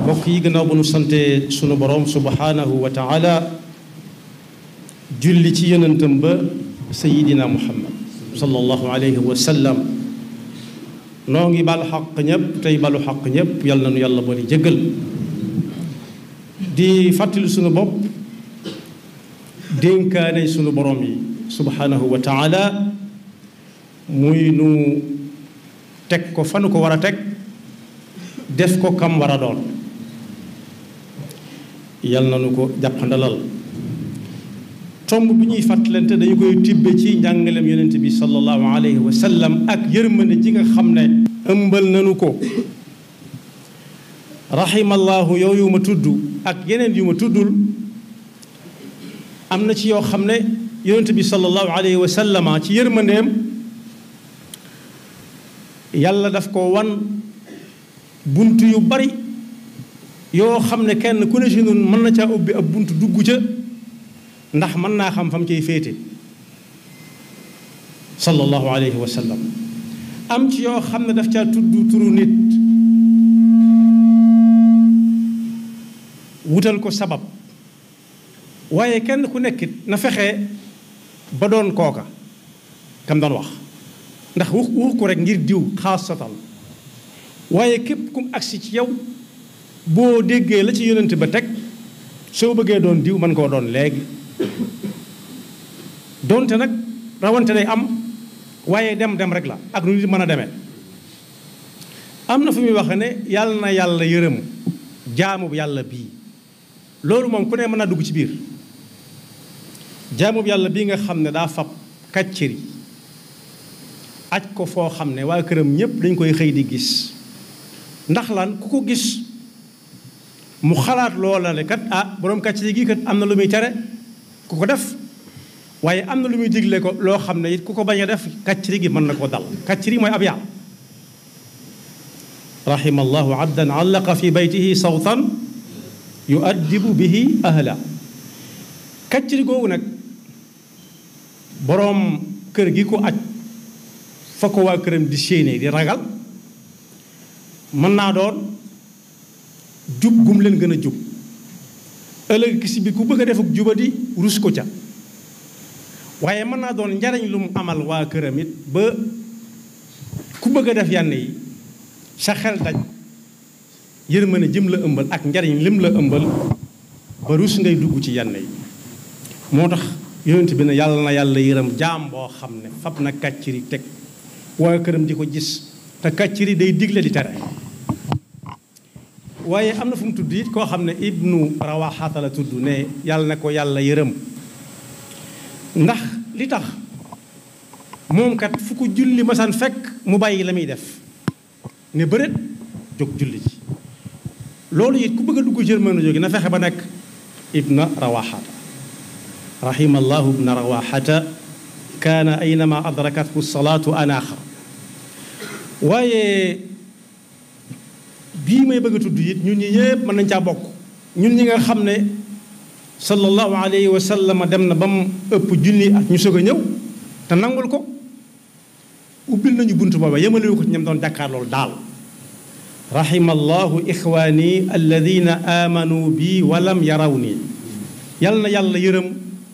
mbokk yi gannaaw bu nu sante sunu borom subhanahu wa taala julli ci yonentam ba sayidina muhammad sallallahu alayhi wa sallam noo ngi bal xaq ñëpp tey balu xaq ñëpp yal na nu yàlla boole jéggal di fàttali sunu bopp dénkaane sunu borom yi subhanahu wa taala muy nu teg ko fa nu ko war a teg def ko kam war a doon yal na nu ko jàppandalal tomb bi ñuy fàttalante dañu koy tibbe ci njàngalem yonent bi sallallahu alayhi wa sallam ak yërmande ji nga xam ne ëmbal nanu ko rahimallahu yooyu ma tudd ak yeneen yu ma tuddul am na ci yoo xam ne yonent bi sallallahu alayhi wa sallama ci yërmandeem yàlla daf ko wan bunt yu bari yoo xam ne kenn ku ne ci ñun mën na caa ubbi ab bunt dugg ca ndax mën naa xam fam cay féete sallallahu alayhi wa sallam am ci yoo xam ne daf caa tudd turu nit wutal ko sabab waaye kenn ku nekkit na fexe ba doon kooka kam doon wax ndax wax ko rek ngir diw xaasatal waaye képp kum agsi ci yow boo déggee la ci yonent ba teg soo bëggee doon diw mën koo doon léegi doonte nag rawante day am waaye dem rek la ak nu nit mën a demee am na fu muy waxe ne yàlla na yàlla yërëm jaamu bu yàlla bii loolu moom ku ne mën naa dugg ci biir jaamu bu yàlla bii nga xam ne daa fab kàcciri aj ko foo xam ne waa këram ñépp dañ koy xëy di gis ndax lan ku ko gis mu xalaat loola ne kat ah boroom kàcciri gi kat am na lu muy tere ku ko def waaye am na lu muy digle ko loo xam ne it ku ko bañ a def kàcciri gi mën na koo dal kàcciri mooy ab yaa rahimallahu abdan allaqa fi baytihi sawtan yuaddibu bihi ahla kàcciri googu nag boroom kër gi ko aj fa ko waa këram di séenee di ragal mën naa doon jub gum leen gën a jub ëllëg ki si bi ku bëgg a def ak jubadi rus ko ca waaye mën naa doon njariñ lu mu amal waa këram it ba ku bëgg a def yenn yi sa xel daj yërmande jëm la ëmbal ak njariñ lim la ëmbal ba rus ngay dugg ci yenn yi moo tax yonent bi ne yàlla na yàlla yërëm jaam boo xam ne fab na kàcciri teg waa këram di ko gis te kàcciri day digle di tere waaye am na fu mu tudd it koo xam ne ibnu rawaxata la tudd ne yàlla na ko yàlla yërëm ndax li tax moom kat fu ko julli masaan fekk mu bàyyi la muy def ne bëreet jóg julli ji loolu it ku bëgg a dugg jërmën a jógi na fexe ba nekk ibna rawaxata rahimallahu ibna rawaxata kaana aynama adrakathu salaatu anaaxa waaye bii may bëgg a tudd it ñun ñi ñëpp mën nañ caa bokk ñun ñi nga xam ne sallallahu alayhi wa sallam dem na ba mu ëpp junni ak ñu soog a ñëw te nangul ko ubbil nañu bunt booba yemalewu ko ci ñam doon jàkkaar loolu daal rahimallahu ixwaani alladina amanu bi walam yaraw nii yàlla na yàlla yërëm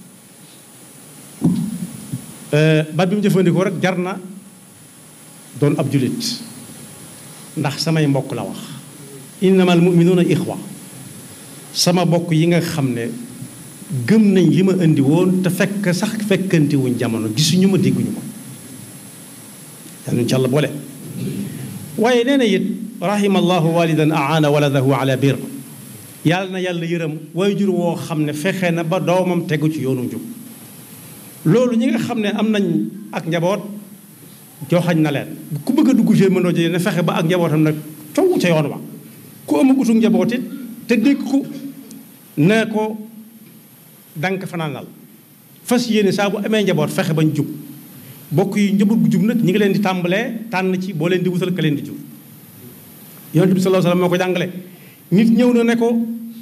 ba bi mu jëfandikoo rek jar na doon ab julit ndax samay mbokk la wax innamal muminuuna ixwa sama mbokk yi nga xam ne gëm nañ li ma indi woon te fekk sax fekkanti wuñ jamono gisuñu ma dégguñu ma yàlla ci Yàlla boole waaye nee na it rahimallahu walidan aana waladahu ala bir yàlla na yàlla yërëm waajur woo xam ne fexe na ba doomam tegu ci yoonu njub loolu ñi nga xam ne am nañ ak njaboot joxañ na leen ku bëgg a dugg mënoo jëlee ne fexe ba ak njabootam nag coow ca yoon wa ku amagutu njaboot it te dégg ko ne ko dank fanaanal fas yéene saa bu amee njaboot fexe bañ jub bokk yi njaboot gu jub nag ñi ngi leen di tàmbalee tànn ci boo leen di wutal ka leen di jub yonent bi sallallahu alayhi wasallam moo ko jàngale nit ñëw na ne ko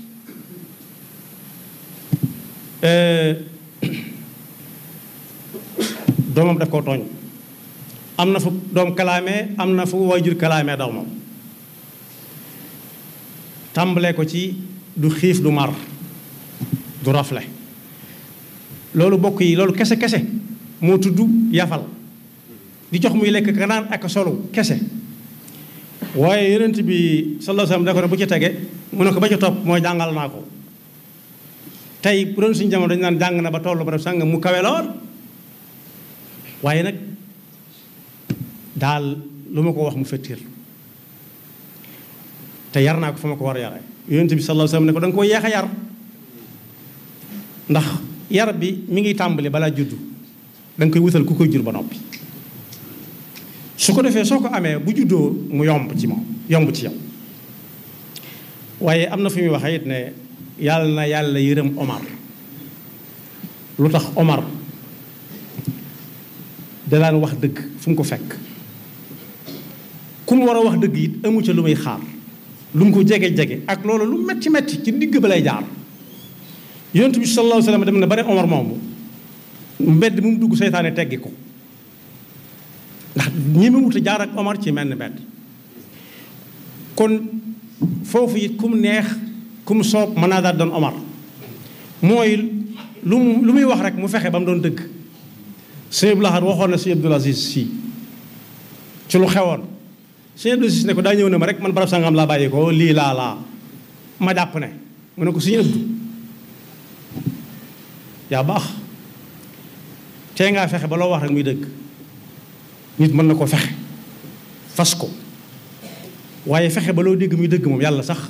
doomam daf koo tooñ am na fu doom kalaamee am na fu waajur kalaamee doomam tàmbalee ko ci du xiif du mar du rafle loolu bokk yi loolu kese kese moo tudd yafal di jox muy lekk ka naan ak solo kese waaye yonent bi sallallahu alayhi wasallam da ko ne bu ci tege mu ne ko ba ci topp mooy jàngal naa ko tey bu doon suñu jamono dañu naan jàng na ba tollu ba def sàng mu kawe lool waaye nag daal lu ma ko wax mu fettir te yar naa ko fa ma ko war a yare yonent bi sallallahu alayhi wasallam ne ko da nga ko yeex a yar ndax yar bi mi ngi tàmbali balaa juddu da nga koy wutal ku koy jur ba noppi su ko defee soo ko amee bu juddoo mu yomb ci moom yomb ci yow waaye am na fi muy waxee it ne yàlla na yàlla yërëm Omar lu tax Omar da daan wax dëgg fu mu ko fekk ku mu war a wax dëgg it amu ca lu muy xaar lu mu ko jege-jege ak loolu lu metti metti ci digg ba lay jaar yonent bi sallallahu alayhi wasallam dem na bare Omar moomu mbedd mu dugg seytaane teggi ko ndax ñi mu wuta jaar ak Omar ci menn mbedd kon foofu it ku mu neex ku mu soob mën naa daal doon Omar mooy lu muy wax rek mu fexe ba mu doon dëgg sëñ Abdou Lahad waxoon na sëñ Abdoul Aziz Sy ci lu xewoon sëñ Abdoul Aziz ne ko daa ñëw ne ma rek man barab sangam laa bàyyi ko lii laa ma jàpp ne mu ne ko sëñ Abdou yaa baax tee ngaa fexe ba loo wax rek muy dëgg nit mën na ko fexe fas ko waaye fexe ba loo dégg muy dëgg moom yàlla sax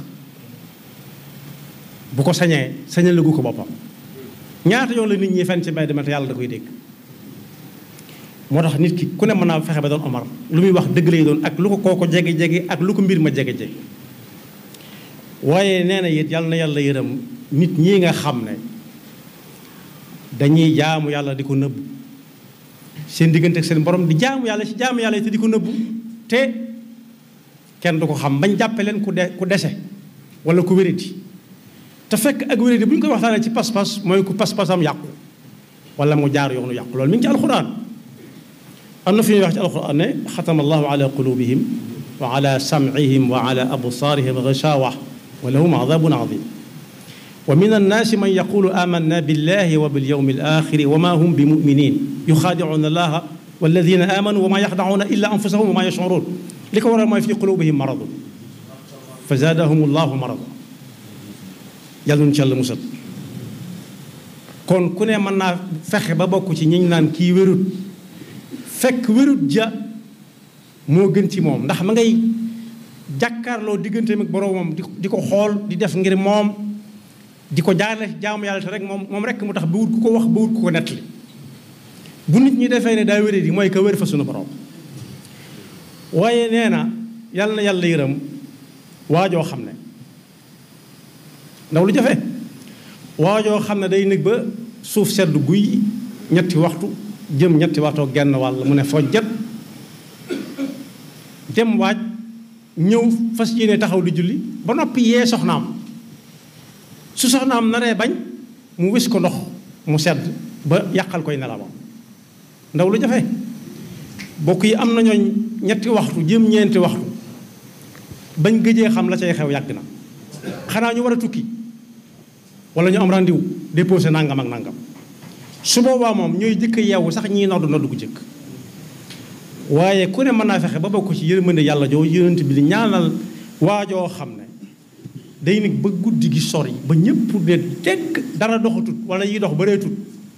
bu ko sañal lagu ko boppam ñaata yoon la nit ñi fen ci mbay dama te yàlla da koy dégg moo tax nit ki ku ne mën naa fexe ba doon Omar lu muy wax dëgg lay doon ak lu ko kooko jege-jege ak lu ko mbir ma jege-jege waaye nee na it yàlla na yàlla yërëm nit ñi nga xam ne dañuy jaamu yàlla di ko nëbbu seen diggante ak seen borom di jaamu yàlla ci jaamu yàlla te di ko nëbbu te kenn du ko xam bañ jàppe leen ku dese wala ku wériti te fekk ak wériti bu ñu koy waxtaanee ci pas-pas mooy ku pas-pasam yàqu wala mu jaar yoonu yàqu loolu mi ngi ci alxuraan am na fi ñuy wax ci alxuraan ne xatama allahu ala qulubihim wa ala sam'ihim wa ala absaarihim gishawa wa lahum adabun adim wa min annaasi man yaqulu amanna billahi wa bilyawmi alaxiri wa ma hum bi muminin yuxaadicuuna allaha walladina amanu wa ma yaxdacuuna illa anfusahum wa ma yashcuruun li ko waral mooy fi qulubihim maradun fa zaadahum allahu marada yàlla nu ci yàlla musal kon ku ne mën naa fexe ba bokk ci ñi ñu naan kii wérut fekk wérut ja moo gën ci moom ndax ma ngay jàkkaarloo digganteem ak boroomam di ko xool di def ngir moom di ko jaarale jaamu yàlla te rek moom rek mu tax ba wut ku ko wax ba wut ku ko nettali bu nit ñi defee ne daa wéré di mooy ka wér fa sunu borom waaye nee na yàlla yërëm waajoo xam ne ndaw lu jafe waajoo xam ne day nekk ba suuf sedd guy ñetti waxtu jëm ñetti waxtoo genn wàll mu ne fojjat dem waaj ñëw fas yéene taxaw di julli ba noppi yee soxnaam su soxnaam naree bañ mu wis ko ndox mu sedd ba yàqal koy nelawam ndaw lu jafe bokk yi am na ñooñ ñetti waxtu jëm ñeenti waxtu bañ gëjee xam la cay xew yàgg na xanaa ñu war a tukki wala ñu am rendez-vous déposé nangam ak nangam su boobaa moom ñooy jëkk yeewu sax ñii noddu gu jëkk waaye ku ne mën naa fexe ba bokk ci yërmande yàlla joo yonent bi di ñaanal waajoo xam ne day nag ba guddi gi sori ba ñëpp ne tekk dara doxatut wala yi dox bareetut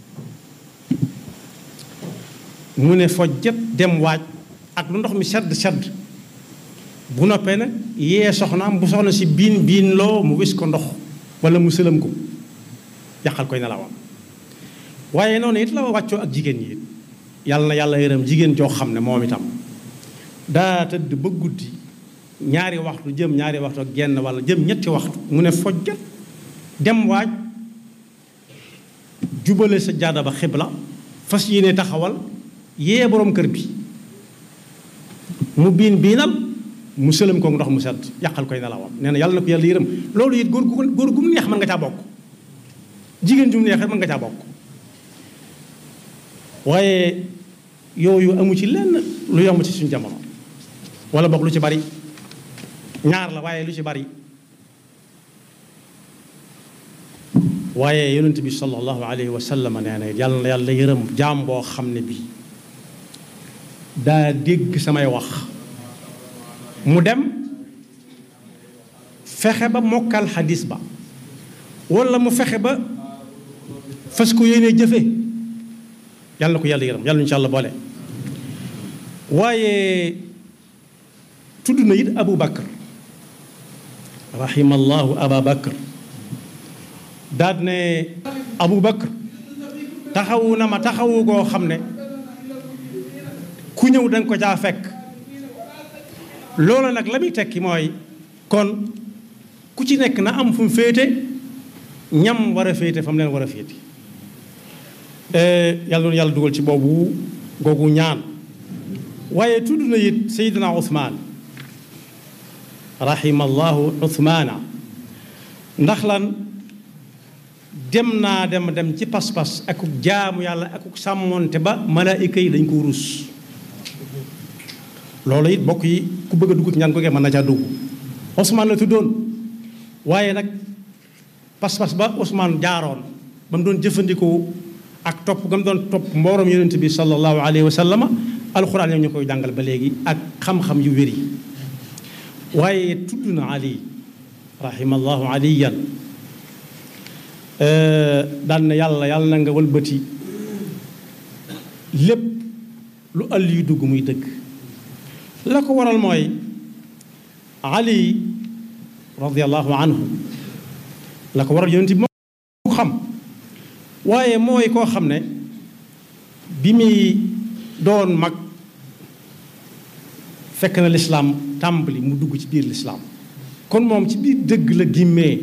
mu ne fojjet dem waaj ak lu ndox mi sedd bu noppee nag yee soxnaam bu soxna si biin loo mu wis ko ndox wala mu sëlam ko yàqal koy nelawam waaye noonu it la wàccoo ak jigéen ñi it yàlla na yàlla yërëm jigéen joo xam ne moom itam daa tëdd ba guddi ñaari waxtu jëm ñaari waxtu ak genn wala jëm ñetti waxtu mu ne fojjat dem waaj jubale sa jaada ba xibla fas yéene taxawal yee boroom kër bi mu biinal mu sëlam ko ndox mu sedd yàqal koy nelawam nee na yàlla na ko yàlla yërëm loolu it góor gu mu neex mën nga caa bokk jigéen ju mu neex mën nga caa bokk waaye yooyu amu ci lenn lu yomb ci suñu jamono wala bokk lu ci bari ñaar la waaye lu ci bari waaye yonent bi sallallahu alayhi wa sallam nee na yàlla na yàlla yërëm jaam boo xam ne bii daa dégg samay wax mu dem fexe ba mokkal xadis ba wala mu fexe ba fas ko yéenee jëfe yàlla na ko yàlla yërëm yàlla insha allah boole. waaye tudd na it Abu Bakr rahimallahu Aba Bakr daal ne Abu Bakr taxawu na ma taxawu goo xam ne ku ñëw danga ko caa fekk. loolu nag la muy tekki mooy kon ku ci nekk na am fu mu féete ñam war a féete fa mu leen war a féete. yàlla na yàlla dugal ci boobu googu ñaan. waaye tudd na it Seydina Ousmane rahimallahu Ousmana ndax lan dem naa dem ci pas-pas akuk jaamu yàlla akuk sàmmonte ba malaayika yi dañ ko rus. loolu it bokk yi ku bëgg a dugg ci ñaan ko mën na caa dugg. Ousmane la tuddoon waaye nag pas-pas ba Ousmane jaaroon ba mu doon jëfandikoo ak topp ga mu doon topp mboorom yonent bi sallallahu alayhi wa sallam alxuraan ñoom ñu koy jàngal ba léegi ak xam-xam yu wér yi. waaye tudd na Ali rahimallahu aliyan daan na yàlla na nga wëlbati lépp lu àll yu dugg muy dëgg. la ko waral mooy Ali radiallahu anhu la ko waral yonent bi moo xam. waaye mooy koo xam ne bi muy doon mag fekk na lislaam tàmbali mu dugg ci biir lislaam kon moom ci biir dëgg la gimmee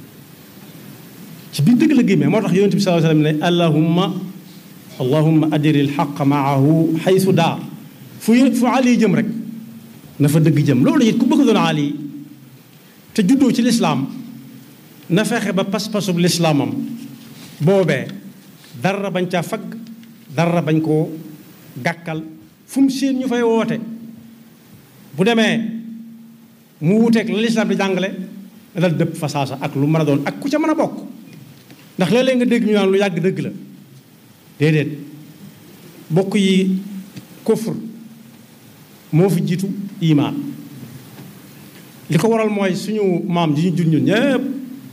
moo tax yonent bi sallallahu alayhi wa sallam ne allahumma adiri alxaq maahu xaysu daar fu Ali jëm rek na fa dëgg jëm. loolu it ku bëgg doon Ali te juddoo ci lislaam na fexe ba pas-pasub lislaamam boobee dara bañ caa fagg dara bañ koo gàkkal fu mu séen ñu fay woote bu demee mu wuteeg la lislaam di jàngale dal dëpp fa saasa ak lu mën a doon ak ku ca mën a bokk. ndax léeg-léeg nga dégg ñu naan lu yàgg dëgg la déedéet bokk yi kufr moo fi jiitu imaan. li ko waral mooy suñu maam ji ñu jur ñun ñëpp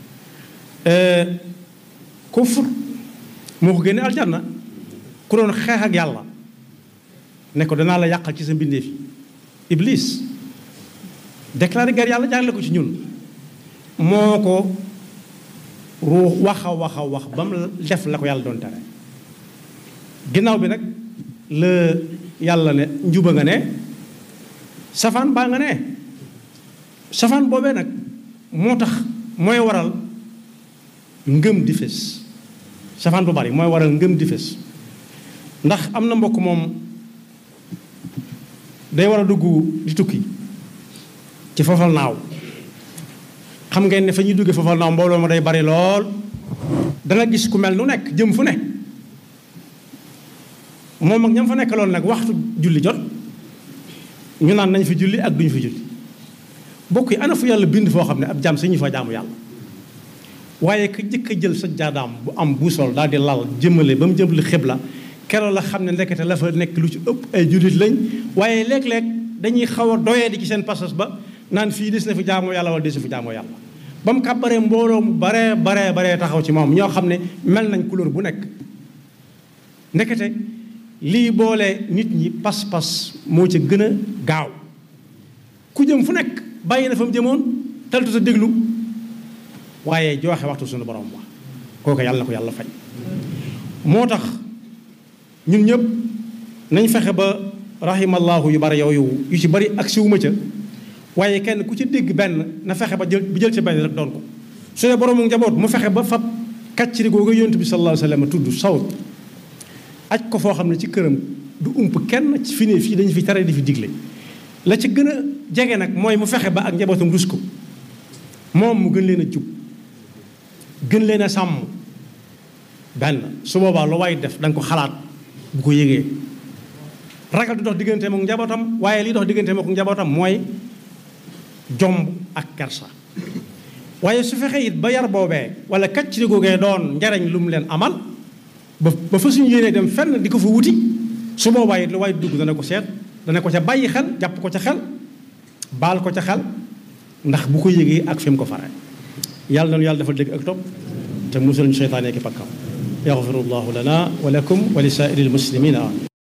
kufr moo ko génne aljanna. ku doon xeex ak yàlla ne ko danaa la yàqal ci sa mbindeef yi Iblis déclaré guerre yàlla jaarale ko ci ñun moo ko ruux wax ba mu def la ko yàlla doon tere. ginnaaw bi nag la yàlla ne njuba nga ne safaan baa nga ne safaan boobee nag moo tax mooy waral ngëm di fés. safaan bu bari mooy waral ngëm di fés ndax am na mbokk moom day war a dugg di tukki ci fafal naaw. xam ngeen ne fa ñuy duggee fafal naaw mbooloo ma day bari lool danga gis ku mel nu nekk jëm fu ne moom ak ñam fa nekk loolu nag waxtu julli jot ñu naan nañ fi julli ak duñu fi julli. bokk yi ana fu yàlla bind foo xam ne ab jaam sañu fa jaamu yàlla waaye ka jëkk a jël sa jaadaam bu am bu sol daal di lal jëmale ba mu jëmale xibla keroog la xam ne ndekete la fa nekk lu ci ëpp ay jullit lañ. waaye léeg-léeg dañuy xaw a doyee di ci seen passage ba naan fii des na fi jaamoo yàlla wala des na fi jaamoo yàlla ba mu kàbbaree mbooloo mu baree taxaw ci moom ñoo xam ne mel nañ couleur bu nekk. ndekete lii boole nit ñi pas-pas moo ca gën a gaaw. ku jëm fu nekk bàyyi na fa mu jëmoon taltu sa déglu waaye joxe waxtu suñu borom wax kooku yàlla na ko yàlla fay. moo tax ñun ñëpp nañ fexe ba rahimallahu yu bari yooyu yu ci bari ak siwuma ca waaye kenn ku ci dégg benn na fexe ba jël ci benn rek doon ko. su dee boroomu njaboot mu fexe ba fab kàcciri googu yonent bi sallallahu alayhi wa sallam tudd sawt aj ko foo xam ne ci këram du ump kenn ci fi ne fii dañu fi tere di fi digle. la ci gën a jege nag mooy mu fexe ba ak njabootam rus ko moom mu gën leen a jub gën leen a sàmm benn su boobaa lu waay def da nga ko xalaat bu ko yëgee. ragal du dox digganteem ak njabootam waaye liy dox digganteem ak njabootam mooy jomb ak kersa. waaye su fexee it ba yar boobee wala kàcc googee doon njariñ lu mu leen amal ba fa suñu yéenee dem fenn di ko fa wuti su boobaa it lu waaye dugg dana ko seet dana ko ca bàyyi xel jàpp ko ca xel baal ko ca xel ndax bu ko yëgee ak fi mu ko fare yàlla nanu yàlla dafa dégg ak topp te musul ñu seytaane ki pakkam yaxfirullahu lana wa lakum wa li saa'iril muslimina